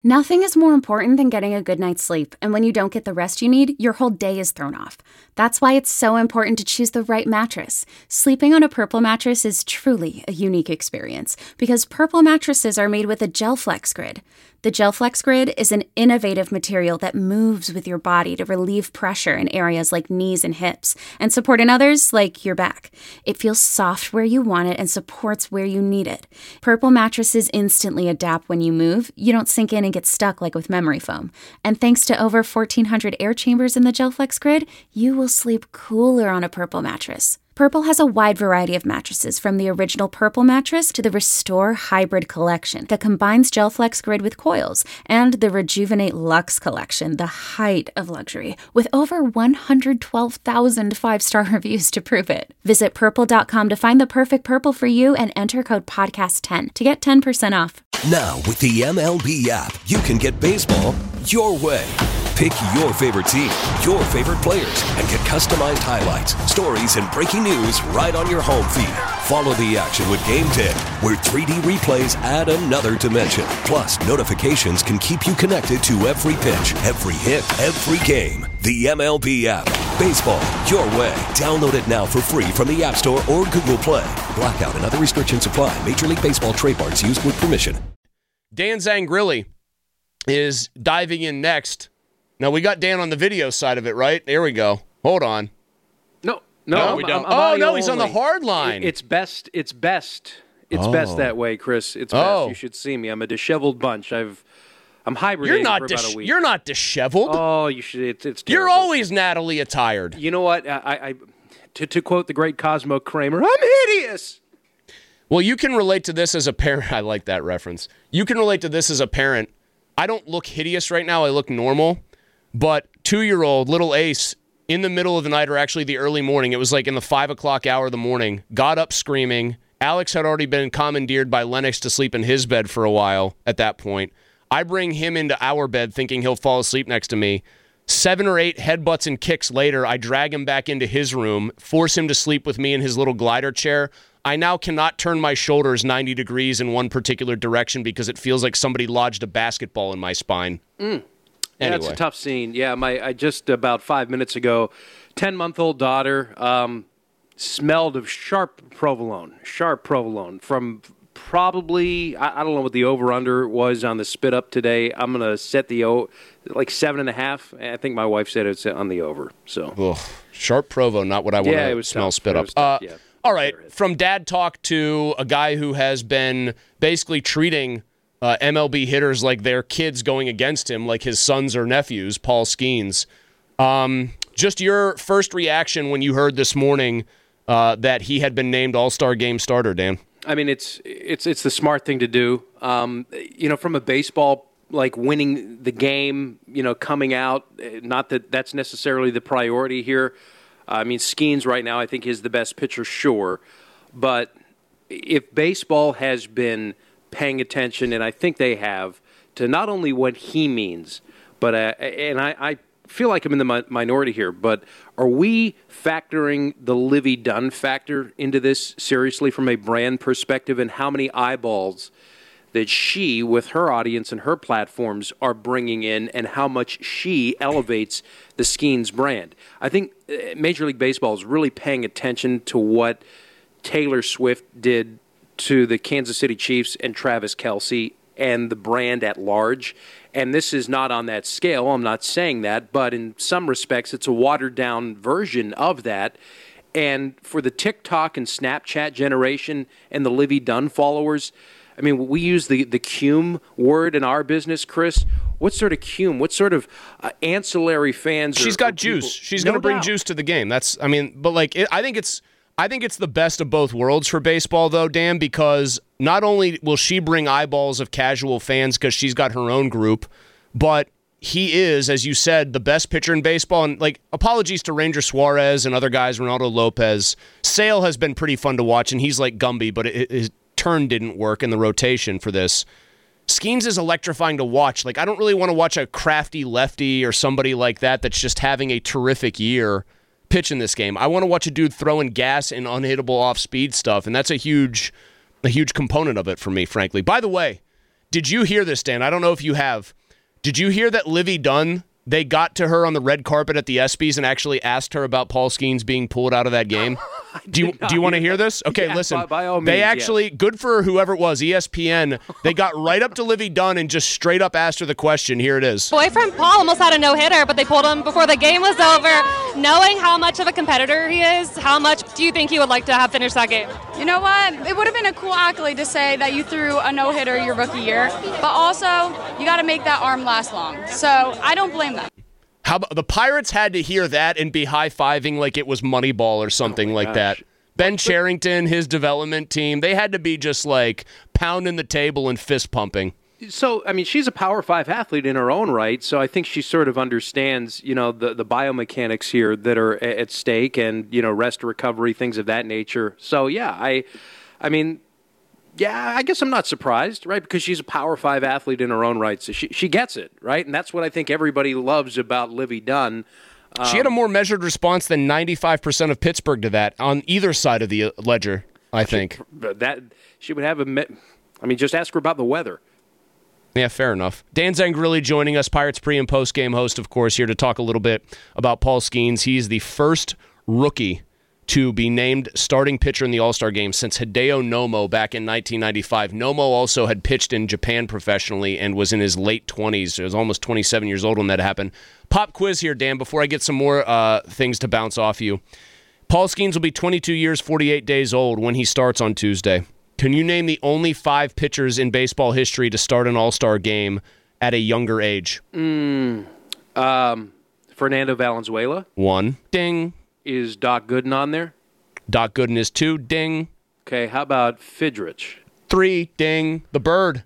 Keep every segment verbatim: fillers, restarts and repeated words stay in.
Nothing is more important than getting a good night's sleep, and when you don't get the rest you need, your whole day is thrown off. That's why it's so important to choose the right mattress. Sleeping on a Purple mattress is truly a unique experience, because Purple mattresses are made with a GelFlex Grid. The GelFlex Grid is an innovative material that moves with your body to relieve pressure in areas like knees and hips, and support in others like your back. It feels soft where you want it and supports where you need it. Purple mattresses instantly adapt when you move. You don't sink in and get stuck like with memory foam. And thanks to over fourteen hundred air chambers in the GelFlex Grid, you will sleep cooler on a Purple mattress. Purple has a wide variety of mattresses, from the original Purple mattress to the Restore Hybrid collection that combines GelFlex Grid with coils, and the Rejuvenate Luxe collection, the height of luxury, with over one hundred twelve thousand five-star reviews to prove it. Visit purple dot com to find the perfect Purple for you and enter code podcast ten to get ten percent off. Now, with the M L B app, you can get baseball your way. Pick your favorite team, your favorite players, and get customized highlights, stories, and breaking news right on your home feed. Follow the action with Game Day, where three D replays add another dimension. Plus, notifications can keep you connected to every pitch, every hit, every game. The M L B app. Baseball your way. Download it now for free from the App Store or Google Play. Blackout and other restrictions apply. Major League Baseball trademarks used with permission. Dan Zangrilli is diving in next. Now, we got Dan on the video side of it, right? There we go. Hold on. No, no, no I'm, we don't. I'm, I'm oh, no, he's only. on the hard line. It, it's best. It's best. It's oh. best that way, Chris. It's oh. best. You should see me. I'm a disheveled bunch. I've, I'm hibernating you're not for dis- about a week. You're not disheveled. Oh, you should. It's, it's You're terrible. always Natalie attired. You know what? I, I to, to quote the great Cosmo Kramer, I'm hideous. Well, you can relate to this as a parent. I like that reference. You can relate to this as a parent. I don't look hideous right now. I look normal. But two-year-old little Ace, in the middle of the night, or actually the early morning, it was like in the five o'clock hour of the morning, got up screaming. Alex had already been commandeered by Lennox to sleep in his bed for a while at that point. I bring him into our bed thinking he'll fall asleep next to me. Seven or eight headbutts and kicks later, I drag him back into his room, force him to sleep with me in his little glider chair. I now cannot turn my shoulders ninety degrees in one particular direction because it feels like somebody lodged a basketball in my spine. Mm. Anyway. That's a tough scene. Yeah, my I just about five minutes ago, ten-month-old daughter um, smelled of sharp provolone, sharp provolone from probably, I, I don't know what the over-under was on the spit-up today. I'm going to set the, o like, seven and a half. I think my wife said it's on the over. So Ugh, sharp provo, not what I want yeah, to smell tough. spit It up. was tough, Uh, yeah. All right, from dad talk to a guy who has been basically treating Uh, M L B hitters like they're kids going against him, like his sons or nephews, Paul Skeens. Um, just your first reaction when you heard this morning uh, that he had been named All-Star Game starter, Dan? I mean, it's it's it's the smart thing to do. Um, you know, from a baseball, like winning the game, you know, coming out, not that that's necessarily the priority here. I mean, Skeens right now I think is the best pitcher, sure. But if baseball has been paying attention, and I think they have, to not only what he means, but uh, and I, I feel like I'm in the mi minority here, but are we factoring the Livy Dunn factor into this seriously from a brand perspective, and how many eyeballs that she, with her audience and her platforms, are bringing in, and how much she elevates the Skeens brand? I think Major League Baseball is really paying attention to what Taylor Swift did to the Kansas City Chiefs and Travis Kelce and the brand at large. And this is not on that scale. I'm not saying that. But in some respects, it's a watered-down version of that. And for the TikTok and Snapchat generation and the Livy Dunn followers, I mean, we use the, the cume word in our business, Chris. What sort of cume? What sort of uh, ancillary fans? She's are, got are juice. people? She's No going to bring doubt. juice to the game. That's, I mean, but like, it, I think it's, I think it's the best of both worlds for baseball, though, Dan, because not only will she bring eyeballs of casual fans because she's got her own group, but he is, as you said, the best pitcher in baseball. And, like, apologies to Ranger Suarez and other guys, Ronaldo Lopez. Sale has been pretty fun to watch, and he's like Gumby, but it, his turn didn't work in the rotation for this. Skeens is electrifying to watch. Like, I don't really want to watch a crafty lefty or somebody like that that's just having a terrific year pitch in this game. I want to watch a dude throwing gas and unhittable off-speed stuff, and that's a huge, a huge component of it for me, frankly. By the way, Did you hear this, Dan? I don't know if you have. Did you hear that Livy Dunn, they got to her on the red carpet at the ESPYs and actually asked her about Paul Skeens being pulled out of that game? Do you do you want to hear this? Okay, yeah, listen. By, by all means, they actually, yes. good for whoever it was, E S P N, they got right up to Livy Dunn and just straight up asked her the question. Here it is. Boyfriend Paul almost had a no-hitter, but they pulled him before the game was over. Knowing how much of a competitor he is, how much do you think he would like to have finished that game? You know what? It would have been a cool accolade to say that you threw a no-hitter your rookie year, but also you got to make that arm last long. So I don't blame them. How about the Pirates had to hear that and be high-fiving like it was Moneyball or something oh like gosh. that. Ben Cherington, his development team, they had to be just like pounding the table and fist pumping. So, I mean, she's a Power Five athlete in her own right, so I think she sort of understands, you know, the, the biomechanics here that are at stake and, you know, rest recovery, things of that nature. So, yeah, I, I mean, yeah, I guess I'm not surprised, right, because she's a Power Five athlete in her own right, so she, she gets it, right, and that's what I think everybody loves about Livy Dunn. Um, she had a more measured response than ninety-five percent of Pittsburgh to that on either side of the ledger, I think. She, that she would have a, I mean, just ask her about the weather. Yeah, fair enough. Dan Zangrilli joining us, Pirates pre- and post-game host, of course, here to talk a little bit about Paul Skeens. He's the first rookie to be named starting pitcher in the All-Star game since Hideo Nomo back in nineteen ninety-five. Nomo also had pitched in Japan professionally and was in his late twenties. He was almost twenty-seven years old when that happened. Pop quiz here, Dan, before I get some more uh, things to bounce off you. Paul Skeens will be twenty-two years, forty-eight days old when he starts on Tuesday. Can you name the only five pitchers in baseball history to start an All-Star game at a younger age? Mm, um, Fernando Valenzuela. One. Ding. Is Doc Gooden on there? Doc Gooden is two. Ding. Okay, how about Fidrich? Three. Ding. The Bird.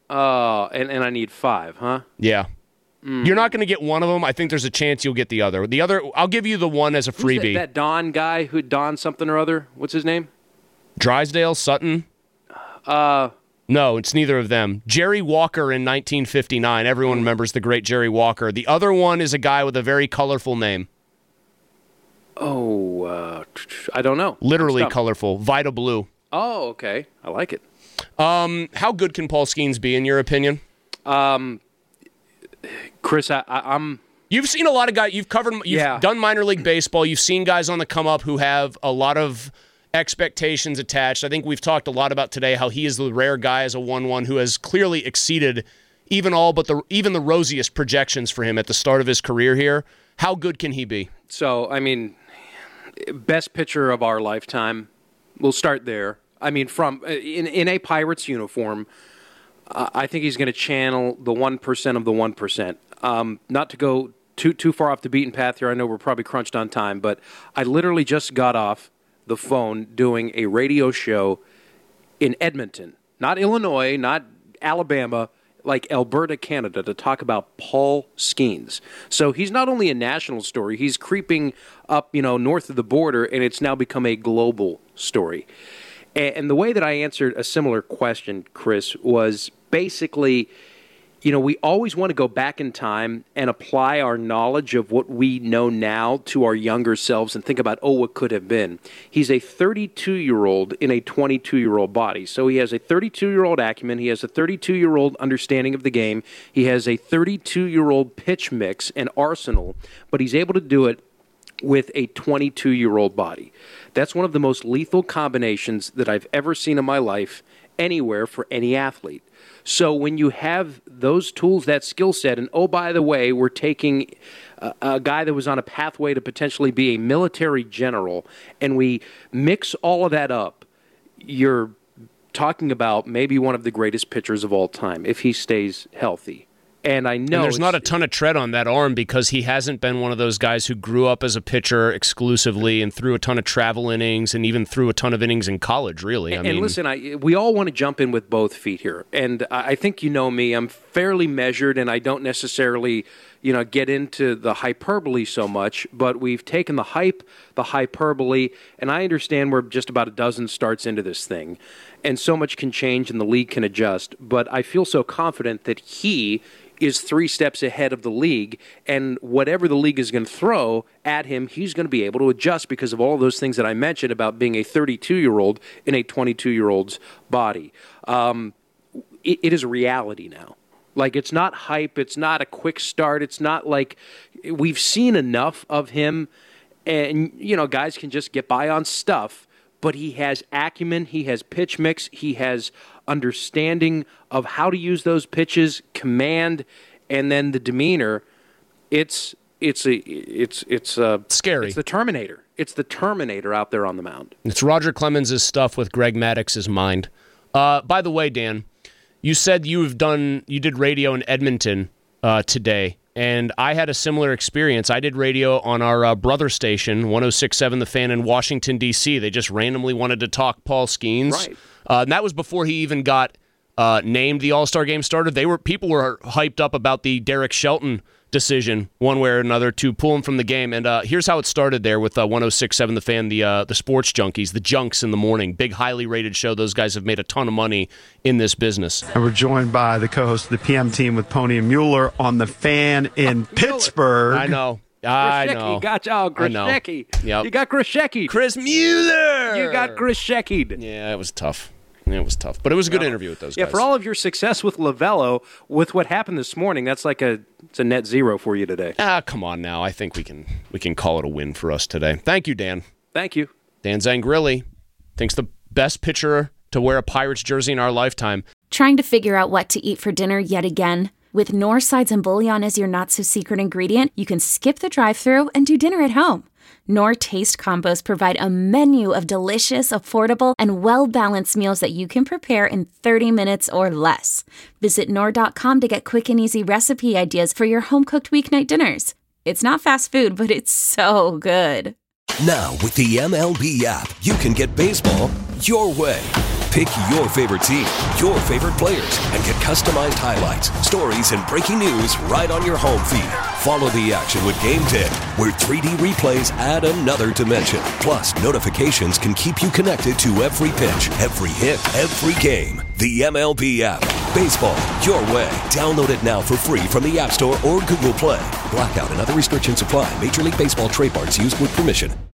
Oh, uh, and, and I need five, huh? Yeah. Mm. You're not going to get one of them. I think there's a chance you'll get the other. The other, I'll give you the one as a freebie. Who's that, that Don guy who Don something or other? What's his name? Drysdale, Sutton? Uh, no, it's neither of them. Jerry Walker in nineteen fifty-nine. Everyone remembers the great Jerry Walker. The other one is a guy with a very colorful name. Oh, uh, I don't know. Literally colorful. Vita Blue. Oh, okay. I like it. Um, how good can Paul Skeens be, in your opinion? Um, Chris, I, I, I'm... You've seen a lot of guys. You've covered. You've yeah. done minor league baseball. You've seen guys on the come up who have a lot of expectations attached. I think we've talked a lot about today how he is the rare guy as a one one who has clearly exceeded even all but the even the rosiest projections for him at the start of his career here. How good can he be? So, I mean, best pitcher of our lifetime. We'll start there. I mean, from in in a Pirates uniform, uh, I think he's going to channel the one percent of the one percent. Um, not to go too too far off the beaten path here. I know we're probably crunched on time, but I literally just got off the phone doing a radio show in Edmonton, not Illinois, not Alabama, like Alberta, Canada, to talk about Paul Skeens. So he's not only a national story, he's creeping up, you know, north of the border, and it's now become a global story. And the way that I answered a similar question, Chris, was basically, you know, we always want to go back in time and apply our knowledge of what we know now to our younger selves and think about, oh, what could have been. He's a thirty-two-year-old in a twenty-two-year-old body. So he has a thirty-two-year-old acumen. He has a thirty-two-year-old understanding of the game. He has a thirty-two-year-old pitch mix and arsenal, but he's able to do it with a twenty-two-year-old body. That's one of the most lethal combinations that I've ever seen in my life anywhere for any athlete. So when you have those tools, that skill set, and oh, by the way, we're taking a, a guy that was on a pathway to potentially be a military general, and we mix all of that up, you're talking about maybe one of the greatest pitchers of all time if he stays healthy. And I know and there's not a ton of tread on that arm because he hasn't been one of those guys who grew up as a pitcher exclusively and threw a ton of travel innings and even threw a ton of innings in college, really. I and, mean, and listen, I, we all want to jump in with both feet here. And I think you know me. I'm fairly measured, and I don't necessarily, you know, get into the hyperbole so much. But we've taken the hype, the hyperbole, and I understand we're just about a dozen starts into this thing. And so much can change and the league can adjust. But I feel so confident that he is three steps ahead of the league, and whatever the league is going to throw at him, he's going to be able to adjust because of all those things that I mentioned about being a thirty-two-year-old in a twenty-two-year-old's body. Um, it, it is reality now. Like, it's not hype. It's not a quick start. It's not like we've seen enough of him, and, you know, guys can just get by on stuff, but he has acumen. He has pitch mix. He has understanding of how to use those pitches, command, and then the demeanor. It's it's a it's it's a scary. It's the Terminator. It's the Terminator out there on the mound. It's Roger Clemens' stuff with Greg Maddox's mind. Uh, by the way, Dan, you said you've done you did radio in Edmonton uh, today, and I had a similar experience. I did radio on our uh, brother station, one oh six point seven The Fan in Washington, D C. They just randomly wanted to talk Paul Skeens. Right. Uh, and that was before he even got uh, named the All-Star Game starter. They were people were hyped up about the Derek Shelton decision, one way or another, to pull him from the game. And uh, here's how it started there with uh, one oh six point seven The Fan, the uh, the sports junkies, the junks in the morning. Big, highly rated show. Those guys have made a ton of money in this business. And we're joined by the co-host of the P M team with Pony and Mueller on The Fan in Pittsburgh. I know. I know. Got you. Oh, Grishecki. Yep. You got Grishecki. Chris Mueller. You got Grishecki'd. Yeah, it was tough. It was tough. But it was a good well, interview with those yeah, guys. Yeah, for all of your success with Lavello, with what happened this morning, that's like a it's a net zero for you today. Ah, come on now. I think we can we can call it a win for us today. Thank you, Dan. Thank you. Dan Zangrilli thinks the best pitcher to wear a Pirates jersey in our lifetime. Trying to figure out what to eat for dinner yet again? With Knorr sides and bouillon as your not-so-secret ingredient, you can skip the drive-thru and do dinner at home. Knorr Taste Combos provide a menu of delicious, affordable, and well-balanced meals that you can prepare in thirty minutes or less. Visit Knorr dot com to get quick and easy recipe ideas for your home-cooked weeknight dinners. It's not fast food, but it's so good. Now, with the M L B app, you can get baseball your way. Pick your favorite team, your favorite players, and get customized highlights, stories, and breaking news right on your home feed. Follow the action with Game Day, where three D replays add another dimension. Plus, notifications can keep you connected to every pitch, every hit, every game. The M L B app. Baseball your way. Download it now for free from the App Store or Google Play. Blackout and other restrictions apply. Major League Baseball trademarks used with permission.